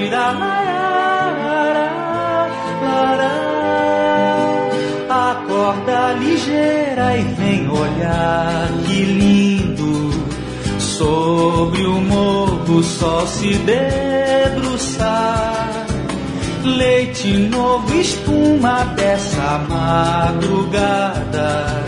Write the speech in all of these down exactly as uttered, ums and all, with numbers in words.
Acorda ligeira e vem olhar que lindo. Sobre o morro o sol se debruçar. Leite novo, espuma dessa madrugada.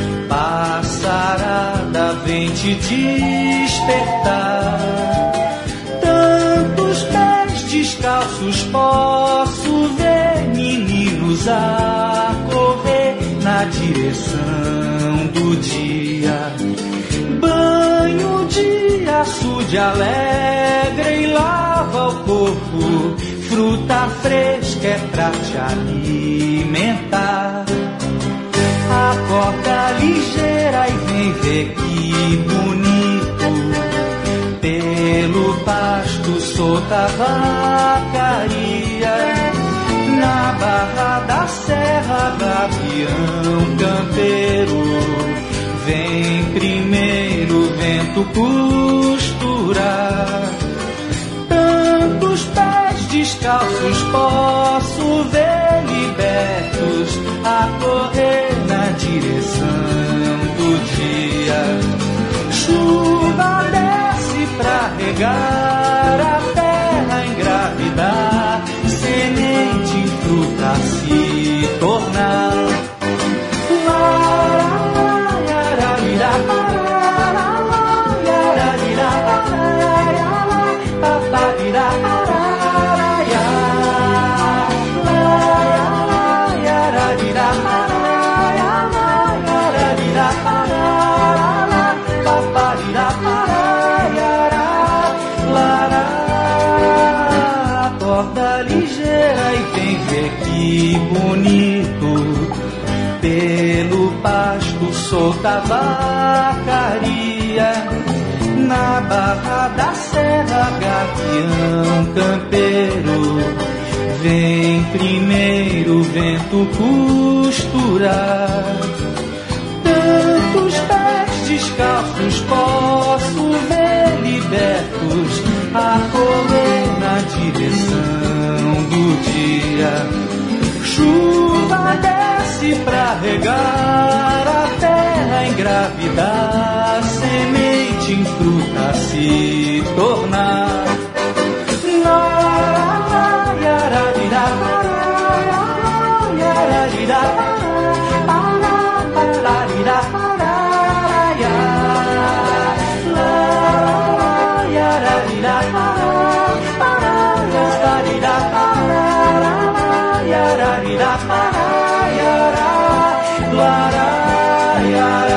Passarada vem te despertar. Tantos pés descalços posso ver, meninos a correr na direção do dia. Banho de açude alegre e lava o corpo. Fruta fresca é pra te alimentar. Acorda ligeira e vem ver que bonito. Pelo pasto solta vacaria. Na barra da serra, gavião campeiro. Vem primeiro vento costurar. Tantos pés descalços posso ver libertos a correr na direção do dia. Chuva desce pra regar a terra, engravidar, semente em fruta se tornar. Acorda ligeira e vem ver que bonito. Pelo pasto solta vacaria. Na barra da serra, gavião campeiro. Vem primeiro vento costurar. Tantos pés descalços posso ver libertos a correr na direção do dia. Chuva desce pra regar a terra, engravidar, semente em fruta se tornar. La